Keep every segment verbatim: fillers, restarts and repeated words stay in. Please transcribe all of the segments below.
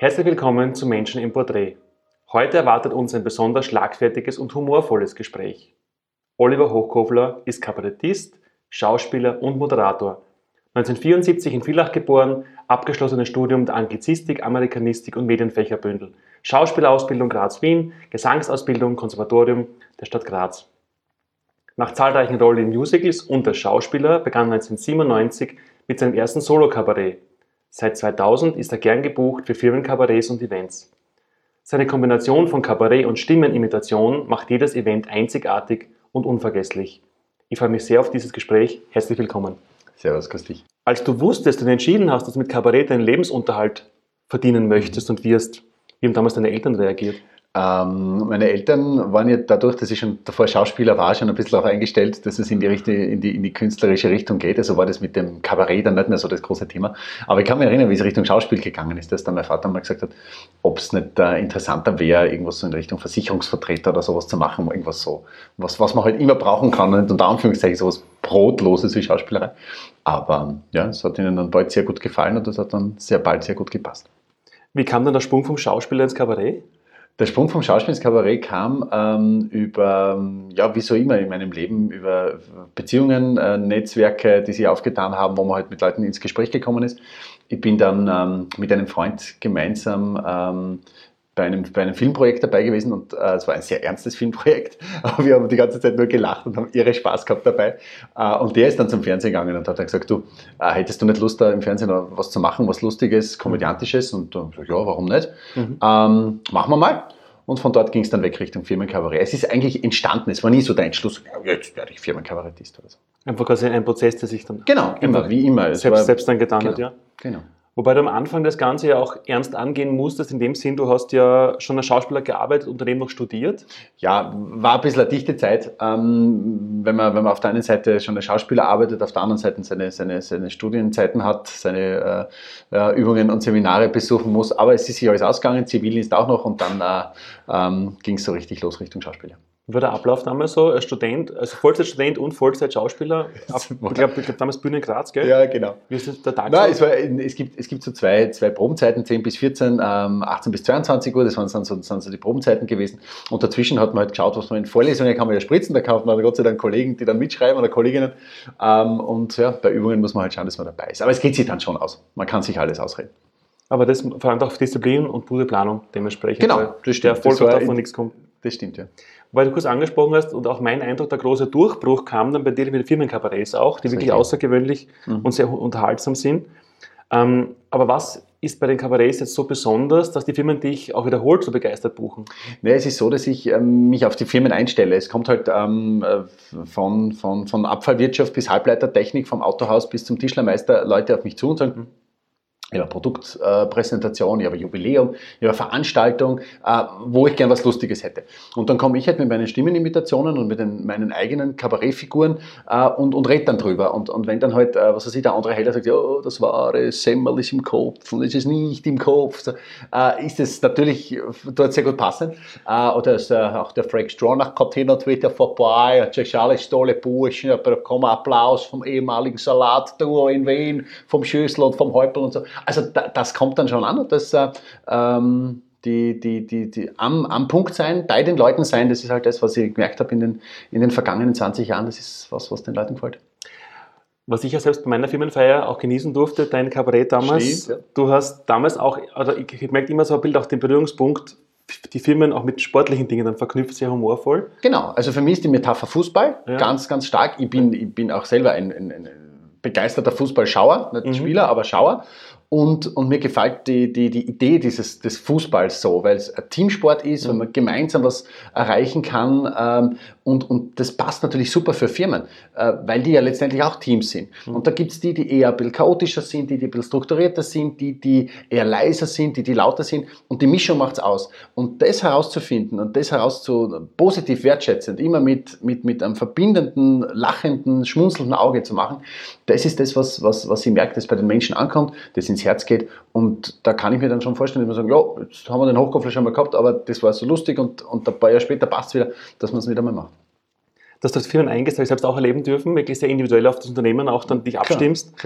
Herzlich willkommen zu Menschen im Porträt. Heute erwartet uns ein besonders schlagfertiges und humorvolles Gespräch. Oliver Hochkofler ist Kabarettist, Schauspieler und Moderator. neunzehnhundertvierundsiebzig in Villach geboren, abgeschlossenes Studium der Anglizistik, Amerikanistik und Medienfächerbündel. Schauspielausbildung Graz-Wien, Gesangsausbildung Konservatorium der Stadt Graz. Nach zahlreichen Rollen in Musicals und als Schauspieler begann neunzehnhundertsiebenundneunzig mit seinem ersten Solo-Kabarett. Seit zweitausend ist er gern gebucht für Firmenkabarets und Events. Seine Kombination von Kabarett und Stimmenimitation macht jedes Event einzigartig und unvergesslich. Ich freue mich sehr auf dieses Gespräch. Herzlich willkommen. Servus, grüß dich. Als du wusstest und entschieden hast, dass du mit Kabarett deinen Lebensunterhalt verdienen möchtest und wirst, wie haben damals deine Eltern reagiert? Ähm, meine Eltern waren ja dadurch, dass ich schon davor Schauspieler war, schon ein bisschen darauf eingestellt, dass es in die, Richtung, in, die, in die künstlerische Richtung geht. Also war das mit dem Kabarett dann nicht mehr so das große Thema. Aber ich kann mich erinnern, wie es Richtung Schauspiel gegangen ist, dass dann mein Vater mal gesagt hat, ob es nicht äh, interessanter wäre, irgendwas so in Richtung Versicherungsvertreter oder sowas zu machen, irgendwas so, was, was man halt immer brauchen kann und unter Anführungszeichen sowas Brotloses wie Schauspielerei. Aber ja, es hat ihnen dann bald sehr gut gefallen und das hat dann sehr bald sehr gut gepasst. Wie kam dann der Sprung vom Schauspieler ins Kabarett? Der Sprung vom Schauspiel ins Kabarett kam ähm, über, ja, wie so immer in meinem Leben, über Beziehungen, äh, Netzwerke, die sich aufgetan haben, wo man halt mit Leuten ins Gespräch gekommen ist. Ich bin dann ähm, mit einem Freund gemeinsam ähm, bei einem, bei einem Filmprojekt dabei gewesen und äh, es war ein sehr ernstes Filmprojekt, aber wir haben die ganze Zeit nur gelacht und haben irre Spaß gehabt dabei. Äh, und der ist dann zum Fernsehen gegangen und hat dann gesagt, du, äh, hättest du nicht Lust, da im Fernsehen was zu machen, was Lustiges, Komödiantisches? Und dann gesagt, ja, warum nicht? Mhm. Ähm, machen wir mal. Und von dort ging es dann weg Richtung Firmenkabarett. Es ist eigentlich entstanden, es war nie so der Entschluss, ja, jetzt werde ich Firmenkabarettist oder so. Einfach quasi ein Prozess, der sich dann... Genau, immer, wie immer. Selbst, war, selbst dann getan genau, hat, ja. Genau. Wobei du am Anfang das Ganze ja auch ernst angehen musstest, in dem Sinn, du hast ja schon als Schauspieler gearbeitet und daneben noch studiert. Ja, war ein bisschen eine dichte Zeit, ähm, wenn, man, wenn man auf der einen Seite schon als Schauspieler arbeitet, auf der anderen Seite seine, seine, seine Studienzeiten hat, seine äh, Übungen und Seminare besuchen muss. Aber es ist sich alles ausgegangen, Zivildienst auch noch und dann äh, ähm, ging es so richtig los Richtung Schauspieler. Wie war der Ablauf damals so als Student, also Vollzeitstudent und Vollzeitschauspieler? Ich glaube, glaub, damals Bühne in Graz, gell? Ja, genau. Wie ist das der Tag? Nein, es, war, es, gibt, es gibt so zwei, zwei Probenzeiten, zehn bis vierzehn, ähm, achtzehn bis zweiundzwanzig Uhr, das waren dann so, sind so die Probenzeiten gewesen. Und dazwischen hat man halt geschaut, was man in Vorlesungen kann man ja spritzen, da kauft man Gott sei Dank Kollegen, die dann mitschreiben oder Kolleginnen. Ähm, und ja, bei Übungen muss man halt schauen, dass man dabei ist. Aber es geht sich dann schon aus. Man kann sich alles ausreden. Aber das verlangt auch Disziplin und gute Planung dementsprechend. Genau, das stimmt. Der Erfolg das davon nichts kommt. Das stimmt, ja. Weil du kurz angesprochen hast und auch mein Eindruck, der große Durchbruch kam dann bei dir mit den Firmenkabarets auch, die wirklich außergewöhnlich mhm. und sehr unterhaltsam sind. Ähm, aber was ist bei den Kabarets jetzt so besonders, dass die Firmen dich auch wiederholt so begeistert buchen? Ja, es ist so, dass ich ähm, mich auf die Firmen einstelle. Es kommt halt ähm, von, von, von Abfallwirtschaft bis Halbleitertechnik, vom Autohaus bis zum Tischlermeister Leute auf mich zu und sagen, mhm. Ich habe eine Produktpräsentation, ich habe ein Jubiläum, ich habe eine Veranstaltung, äh, wo ich gern was Lustiges hätte. Und dann komme ich halt mit meinen Stimmenimitationen und mit den, meinen eigenen Kabarettfiguren äh, und, und rede dann drüber. Und, und wenn dann halt, äh, was weiß ich, der andere Heller sagt, ja, das wahre Semmel ist im Kopf und es ist nicht im Kopf, so, äh, ist es natürlich dort sehr gut passend. Äh, oder ist, äh, auch der Frank Stronach kommt hin und wieder vorbei, und sagt, alles tolle Burschen, aber da kommt Applaus vom ehemaligen Salatduo in Wien, vom Schüssel und vom Häupl und so. Also da, das kommt dann schon an und das äh, ähm, die, die, die, die am, am Punkt sein, bei den Leuten sein, das ist halt das, was ich gemerkt habe in den, in den vergangenen zwanzig Jahren, das ist was, was den Leuten gefällt. Was ich ja selbst bei meiner Firmenfeier auch genießen durfte, dein Kabarett damals. Stimmt, ja. Du hast damals auch, also ich merke immer so ein Bild, auch den Berührungspunkt, die Firmen auch mit sportlichen Dingen dann verknüpft, sehr humorvoll. Genau, also für mich ist die Metapher Fußball ja. ganz, ganz stark. Ich bin, ich bin auch selber ein, ein, ein begeisterter Fußballschauer, nicht mhm. Spieler, aber Schauer. Und, und mir gefällt die, die, die Idee dieses, des Fußballs so, weil es ein Teamsport ist, mhm. wenn man gemeinsam was erreichen kann. Ähm, und, und das passt natürlich super für Firmen, äh, weil die ja letztendlich auch Teams sind. Mhm. Und da gibt es die, die eher ein bisschen chaotischer sind, die, die ein bisschen strukturierter sind, die, die eher leiser sind, die, die lauter sind. Und die Mischung macht es aus. Und das herauszufinden und das herauszu positiv wertschätzend, immer mit, mit, mit einem verbindenden, lachenden, schmunzelnden Auge zu machen, das ist das, was, was, was ich merke, dass bei den Menschen ankommt, das ins Herz geht. Und da kann ich mir dann schon vorstellen, dass wir sagen, ja, jetzt haben wir den Hochkofler schon mal gehabt, aber das war so lustig und, und ein paar Jahre später passt es wieder, dass man es wieder mal macht. Dass du das Firmen eingesetzt, selbst auch erleben dürfen, wirklich sehr individuell auf das Unternehmen auch dann dich abstimmst. Klar, klar.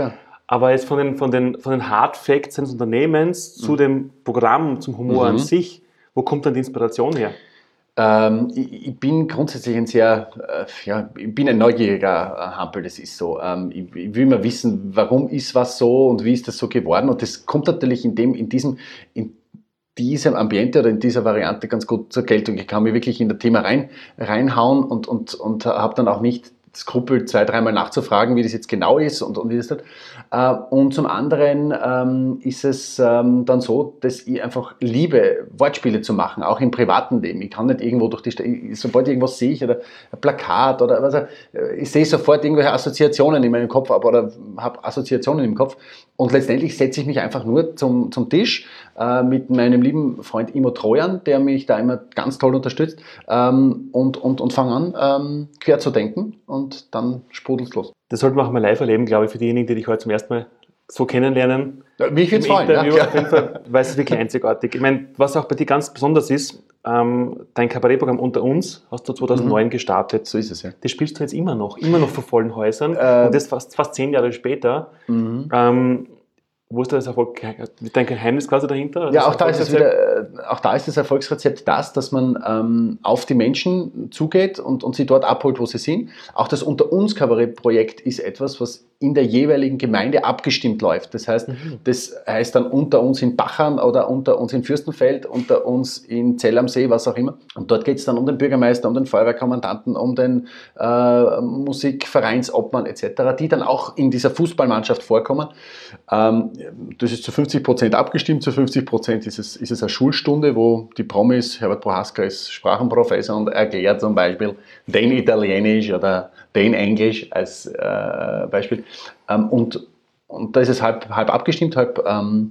Aber jetzt von den, von den, von den Hard Facts des Unternehmens mhm. zu dem Programm, zum Humor mhm. an sich, wo kommt dann die Inspiration her? Ähm, ich, ich bin grundsätzlich ein sehr, äh, ja, ich bin ein neugieriger äh, Hampel, das ist so. Ähm, ich, ich will immer wissen, warum ist was so und wie ist das so geworden, und das kommt natürlich in dem, in diesem, in diesem Ambiente oder in dieser Variante ganz gut zur Geltung. Ich kann mich wirklich in das Thema rein, reinhauen und, und, und habe dann auch nicht Skrupel, zwei, dreimal nachzufragen, wie das jetzt genau ist und, und wie das tut. Äh, und zum anderen ähm, ist es ähm, dann so, dass ich einfach liebe, Wortspiele zu machen, auch im privaten Leben. Ich kann nicht irgendwo durch die Stadt, sobald ich irgendwas sehe, oder ein Plakat oder was, ich sehe sofort irgendwelche Assoziationen in meinem Kopf ab oder habe Assoziationen im Kopf, und letztendlich setze ich mich einfach nur zum, zum Tisch äh, mit meinem lieben Freund Imo Trojan, der mich da immer ganz toll unterstützt, ähm, und, und, und fange an, ähm, quer zu denken, und dann sprudelt es los. Das sollten wir auch mal live erleben, glaube ich, für diejenigen, die dich heute zum ersten Mal so kennenlernen. Ja, mich würde es freuen. Interview, Ja. Auf jeden Fall, weil es wirklich einzigartig. Ich meine, was auch bei dir ganz besonders ist, ähm, dein Kabarettprogramm Unter uns hast du zweitausendneun mhm. gestartet. So ist es, ja. Das spielst du jetzt immer noch, immer noch vor vollen Häusern, ähm, und das fast, fast zehn Jahre später. Mhm. Ähm, Wo ist das Erfolg? Dein Geheimnis quasi dahinter? Ja, auch da, ist es wieder, auch da ist das Erfolgsrezept das, dass man ähm, auf die Menschen zugeht und, und sie dort abholt, wo sie sind. Auch das Unter uns Kabarettprojekt ist etwas, was in der jeweiligen Gemeinde abgestimmt läuft. Das heißt, mhm. das heißt dann unter uns in Bachern oder unter uns in Fürstenfeld, unter uns in Zell am See, was auch immer. Und dort geht es dann um den Bürgermeister, um den Feuerwehrkommandanten, um den äh, Musikvereinsobmann et cetera, die dann auch in dieser Fußballmannschaft vorkommen. Ähm, das ist zu fünfzig Prozent abgestimmt, zu fünfzig Prozent ist es, ist es eine Schulstunde, wo die Promis, Herbert Prohaska ist Sprachenprofessor und erklärt zum Beispiel den Italienisch oder den Englisch als äh, Beispiel. Ähm, und, und da ist es halb, halb abgestimmt, halb ähm,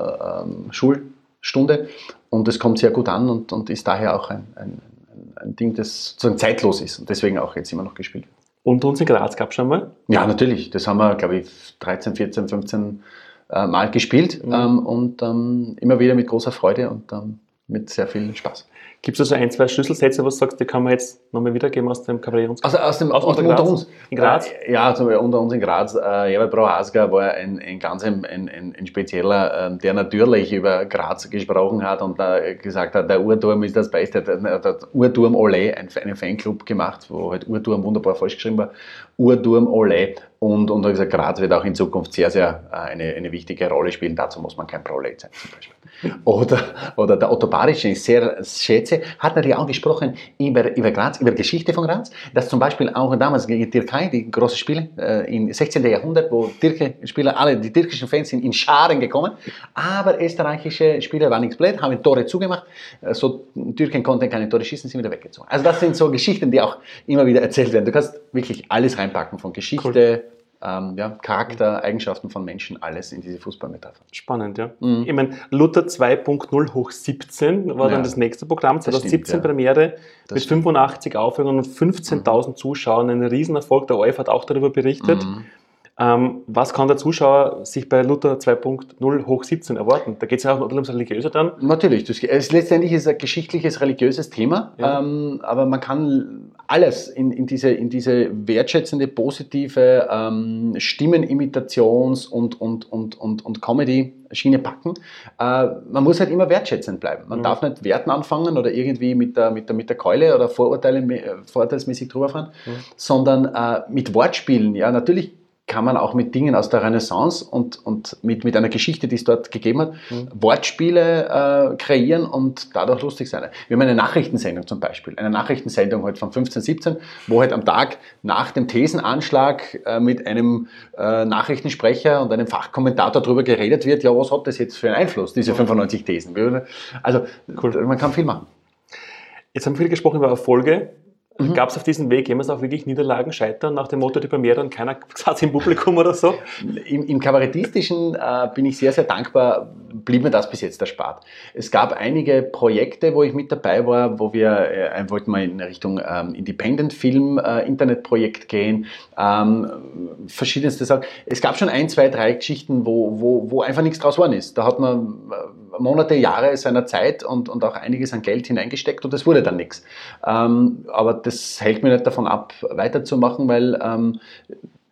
äh, Schulstunde, und es kommt sehr gut an und, und ist daher auch ein, ein, ein Ding, das sozusagen zeitlos ist und deswegen auch jetzt immer noch gespielt wird. Und uns in Graz gab es schon mal? Ja, natürlich. Das haben wir, glaube ich, dreizehn, vierzehn, fünfzehn äh, Mal gespielt mhm. ähm, und ähm, immer wieder mit großer Freude und ähm, mit sehr viel Spaß. Gibt es also ein, zwei Schlüsselsätze, was du sagst, die kann man jetzt nochmal wiedergeben aus dem Kabarett? Also aus dem, aus, aus dem Unter uns? In Graz? Äh, ja, also unter uns in Graz. Äh, Herbert Prohaska war ein, ein ganz ein, ein, ein spezieller, äh, der natürlich über Graz gesprochen hat und äh, gesagt hat, der Uhrturm ist das Beste. Der, der Uhrturm Olé, ein, einen Fanclub gemacht, wo halt Uhrturm wunderbar falsch geschrieben war. Uhrturm Olé. Und, und hat gesagt, Graz wird auch in Zukunft sehr, sehr äh, eine, eine wichtige Rolle spielen. Dazu muss man kein Prolet sein, zum Beispiel. Oder, oder der Otto Baric, den ich sehr schätze, hat natürlich auch gesprochen über, über Graz, über die Geschichte von Graz, dass zum Beispiel auch damals gegen die Türkei, die großen Spiele äh, im sechzehnten Jahrhundert, wo Türke-Spieler, alle die türkischen Fans sind in Scharen gekommen, aber österreichische Spieler waren nichts blöd, haben Tore zugemacht, so Türken konnten keine Tore schießen, sind wieder weggezogen. Also das sind so Geschichten, die auch immer wieder erzählt werden. Du kannst wirklich alles reinpacken, von Geschichte, cool. Ähm, ja, Charakter, Eigenschaften von Menschen, alles in diese Fußballmetapher. Spannend, ja. Mhm. Ich meine, Luther zwei Punkt null hoch siebzehn war ja. dann das nächste Programm, zweitausendsiebzehn stimmt, ja. Premiere, das mit stimmt. fünfundachtzig Aufführungen und fünfzehntausend mhm. Zuschauern, ein Riesenerfolg. Der O R F hat auch darüber berichtet. Mhm. Ähm, was kann der Zuschauer sich bei Luther zwei Punkt null hoch siebzehn erwarten? Da geht es ja auch ums Religiöse dann. Natürlich, das ist, letztendlich ist es ein geschichtliches, religiöses Thema, ja. ähm, aber man kann alles in, in, diese, in diese wertschätzende, positive ähm, Stimmenimitations- und, und, und, und, und Comedy-Schiene packen. Äh, man muss halt immer wertschätzend bleiben. Man mhm. darf nicht Werten anfangen oder irgendwie mit der, mit der, mit der Keule oder Vorurteile, vorurteilsmäßig drüber fahren, mhm. sondern äh, mit Wortspielen. Ja, natürlich kann man auch mit Dingen aus der Renaissance und, und mit, mit einer Geschichte, die es dort gegeben hat, mhm. Wortspiele äh, kreieren und dadurch lustig sein. Wir haben eine Nachrichtensendung zum Beispiel, eine Nachrichtensendung halt von fünfzehn, siebzehn, wo halt am Tag nach dem Thesenanschlag äh, mit einem äh, Nachrichtensprecher und einem Fachkommentator darüber geredet wird, ja, was hat das jetzt für einen Einfluss, diese fünfundneunzig Thesen. Also cool. Man kann viel machen. Jetzt haben wir viel gesprochen über Erfolge. Mhm. Gab es auf diesem Weg jemals auch wirklich Niederlagen, Scheitern nach dem Motto die Premiere und keiner saß im Publikum oder so? Im, im Kabarettistischen äh, bin ich sehr, sehr dankbar, blieb mir das bis jetzt erspart. Es gab einige Projekte, wo ich mit dabei war, wo wir äh, wollten mal in Richtung ähm, Independent-Film, äh, Internetprojekt gehen, ähm, verschiedenste Sachen. Es gab schon ein, zwei, drei Geschichten, wo, wo, wo einfach nichts draus geworden ist. Da hat man äh, Monate, Jahre seiner Zeit und, und auch einiges an Geld hineingesteckt und es wurde dann nichts. Ähm, aber das hält mich nicht davon ab, weiterzumachen, weil ähm,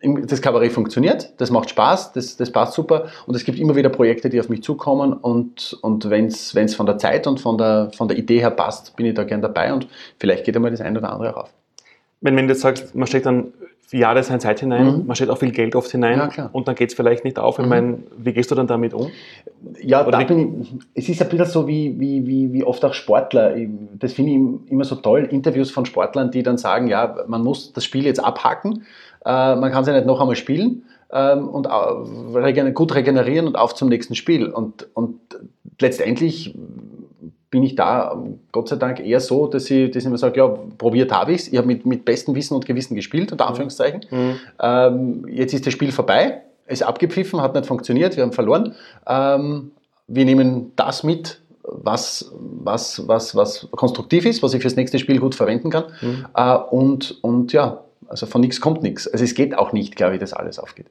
das Kabarett funktioniert, das macht Spaß, das, das passt super und es gibt immer wieder Projekte, die auf mich zukommen und, und wenn es von der Zeit und von der, von der Idee her passt, bin ich da gern dabei und vielleicht geht einmal das eine oder andere auch auf. Wenn, wenn du jetzt sagst, man steckt dann Jahre seine Zeit hinein, mhm. man steckt auch viel Geld oft hinein ja, und dann geht es vielleicht nicht auf. Ich mhm. meine, wie gehst du dann damit um? Ja, da bin ich, es ist ein bisschen so wie, wie, wie, wie oft auch Sportler. Das finde ich immer so toll, Interviews von Sportlern, die dann sagen, ja, man muss das Spiel jetzt abhaken, äh, man kann es ja nicht noch einmal spielen ähm, und äh, gut regenerieren und auf zum nächsten Spiel. Und, und letztendlich bin ich da, Gott sei Dank, eher so, dass ich, dass ich mir sage, ja, probiert habe ich es. Ich habe mit, mit bestem Wissen und Gewissen gespielt, unter Anführungszeichen. Mhm. Ähm, jetzt ist das Spiel vorbei, ist abgepfiffen, hat nicht funktioniert, wir haben verloren. Ähm, wir nehmen das mit, was, was, was, was konstruktiv ist, was ich fürs nächste Spiel gut verwenden kann. Mhm. Äh, und, und ja, also von nichts kommt nichts. Also es geht auch nicht, glaube ich, dass alles aufgeht.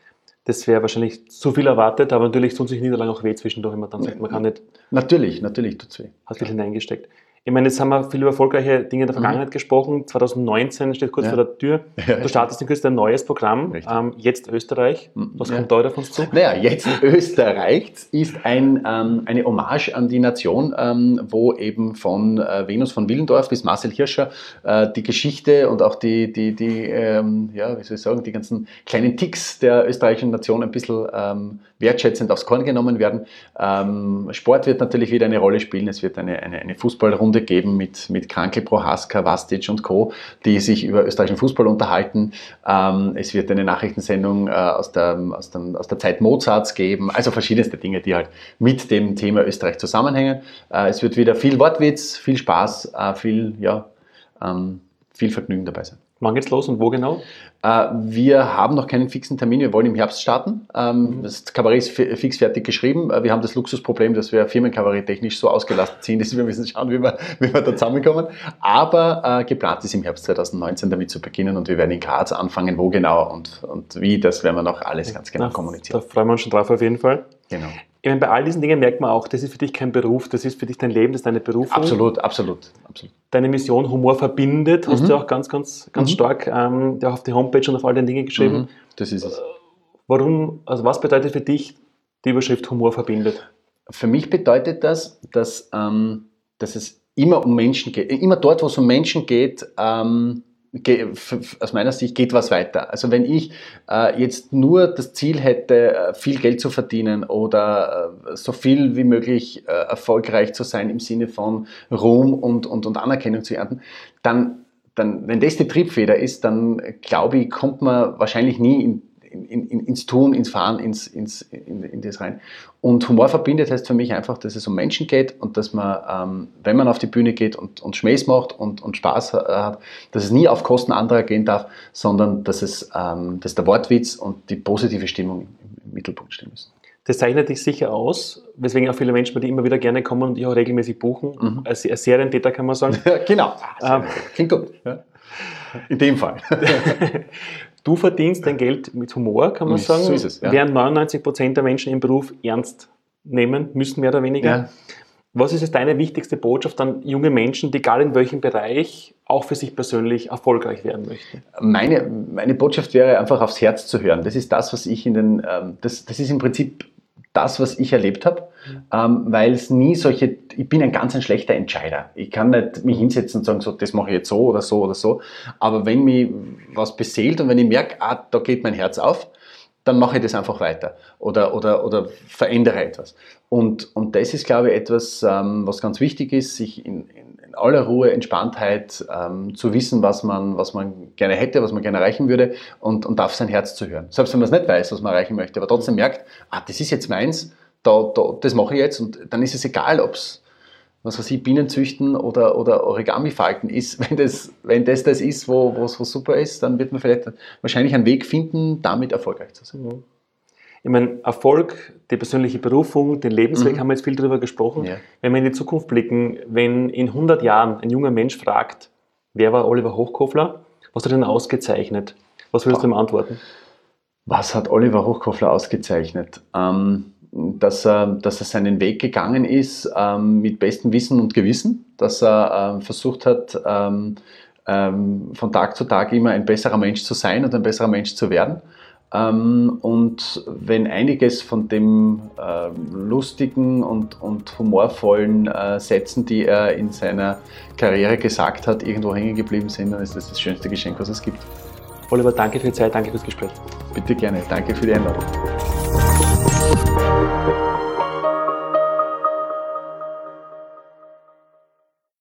Das wäre wahrscheinlich zu viel erwartet, aber natürlich tut sich Niederlagen auch weh zwischendurch, wenn man dann sagt, man kann nicht... Natürlich, natürlich tut es weh. Hat viel hineingesteckt. Ich meine, jetzt haben wir viel über erfolgreiche Dinge in der Vergangenheit mhm. gesprochen. zwanzig neunzehn steht kurz ja. vor der Tür. Du startest in Kürze ein neues Programm. Ähm, jetzt Österreich. Was ja. kommt da auf uns zu? Naja, jetzt Österreich ist ein, ähm, eine Hommage an die Nation, ähm, wo eben von äh, Venus von Willendorf bis Marcel Hirscher äh, die Geschichte und auch die, die, die ähm, ja, wie soll ich sagen, die ganzen kleinen Ticks der österreichischen Nation ein bisschen ähm, wertschätzend aufs Korn genommen werden. Ähm, Sport wird natürlich wieder eine Rolle spielen. Es wird eine, eine, eine Fußballrunde geben mit, mit Krankel, Prohaska, Vastic und Co., die sich über österreichischen Fußball unterhalten. Ähm, es wird eine Nachrichtensendung äh, aus, der, aus, dem, aus der Zeit Mozarts geben, also verschiedenste Dinge, die halt mit dem Thema Österreich zusammenhängen. Äh, es wird wieder viel Wortwitz, viel Spaß, äh, viel, ja, ähm, viel Vergnügen dabei sein. Wann geht's los und wo genau? Äh, wir haben noch keinen fixen Termin, wir wollen im Herbst starten. Ähm, mhm. Das Kabarett ist fix fertig geschrieben. Wir haben das Luxusproblem, dass wir Firmenkabarett technisch so ausgelastet sind, dass wir müssen schauen, wie wir, wie wir da zusammenkommen. Aber äh, geplant ist im Herbst zwanzig neunzehn damit zu beginnen und wir werden in Graz anfangen. Wo genau und, und wie, das werden wir noch alles ganz genau Na, kommunizieren. Da freuen wir uns schon drauf auf jeden Fall. Genau. Ich meine, bei all diesen Dingen merkt man auch, das ist für dich kein Beruf, das ist für dich dein Leben, das ist deine Berufung. Absolut, absolut. absolut. Deine Mission Humor verbindet, hast mhm. du auch ganz, ganz, ganz mhm. stark ähm, auf die Homepage und auf all den Dingen geschrieben. Mhm. Das ist es. Warum, also was bedeutet für dich die Überschrift Humor verbindet? Für mich bedeutet das, dass, ähm, dass es immer um Menschen geht, immer dort, wo es um Menschen geht, ähm, aus meiner Sicht geht was weiter. Also wenn ich äh, jetzt nur das Ziel hätte, viel Geld zu verdienen oder äh, so viel wie möglich äh, erfolgreich zu sein im Sinne von Ruhm und, und, und Anerkennung zu ernten, dann, dann, wenn das die Triebfeder ist, dann glaube ich, kommt man wahrscheinlich nie in In, in, ins Tun, ins Fahren, ins, ins, in, in das rein. Und Humor verbindet heißt für mich einfach, dass es um Menschen geht und dass man, ähm, wenn man auf die Bühne geht und, und Schmähs macht und, und Spaß hat, dass es nie auf Kosten anderer gehen darf, sondern dass, es, ähm, dass der Wortwitz und die positive Stimmung im, im Mittelpunkt stehen müssen. Das zeichnet dich sicher aus, weswegen auch viele Menschen bei dir immer wieder gerne kommen und dich auch regelmäßig buchen. Mhm. Als Serientäter kann man sagen. Genau, ähm, klingt gut. Ja. In dem Fall. Du verdienst dein Geld mit Humor, kann man so sagen, ist es, ja. während neunundneunzig Prozent der Menschen im Beruf ernst nehmen müssen, mehr oder weniger. Ja. Was ist jetzt deine wichtigste Botschaft an junge Menschen, die egal in welchem Bereich auch für sich persönlich erfolgreich werden möchten? Meine, meine Botschaft wäre einfach aufs Herz zu hören. Das ist das, was ich in den, ähm, das, das ist im Prinzip das, was ich erlebt habe, mhm. ähm, weil es nie solche, ich bin ein ganz ein schlechter Entscheider. Ich kann nicht mich hinsetzen und sagen, so, das mache ich jetzt so oder so oder so, aber wenn mich was beseelt und wenn ich merke, ah, da geht mein Herz auf, dann mache ich das einfach weiter oder, oder, oder verändere etwas. Und, und das ist, glaube ich, etwas, ähm, was ganz wichtig ist, sich in, in, in aller Ruhe, Entspanntheit ähm, zu wissen, was man, was man gerne hätte, was man gerne erreichen würde und, und auf sein Herz zu hören. Selbst wenn man es nicht weiß, was man erreichen möchte, aber trotzdem merkt, ah, das ist jetzt meins, da, da, das mache ich jetzt und dann ist es egal, ob es was weiß ich, Bienen züchten oder, oder Origami falten ist. Wenn das, wenn das das ist, wo es super ist, dann wird man vielleicht wahrscheinlich einen Weg finden, damit erfolgreich zu sein. Ich meine, Erfolg, die persönliche Berufung, den Lebensweg, mhm. haben wir jetzt viel darüber gesprochen. Ja. Wenn wir in die Zukunft blicken, wenn in hundert Jahren ein junger Mensch fragt, wer war Oliver Hochkofler, was hat er denn ausgezeichnet? Was würdest du ihm antworten? Was hat Oliver Hochkofler ausgezeichnet? Ähm, dass er, dass er seinen Weg gegangen ist ähm, mit bestem Wissen und Gewissen, dass er ähm, versucht hat, ähm, ähm, von Tag zu Tag immer ein besserer Mensch zu sein und ein besserer Mensch zu werden. Ähm, und wenn einiges von dem äh, lustigen und, und humorvollen äh, Sätzen, die er in seiner Karriere gesagt hat, irgendwo hängen geblieben sind, dann ist das das schönste Geschenk, was es gibt. Oliver, danke für die Zeit, danke fürs Gespräch. Bitte gerne, danke für die Einladung.